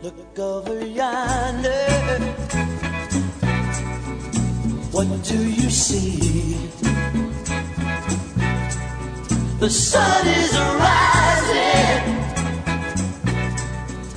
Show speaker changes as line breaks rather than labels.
Look over yonder. What do you see? The sun is rising.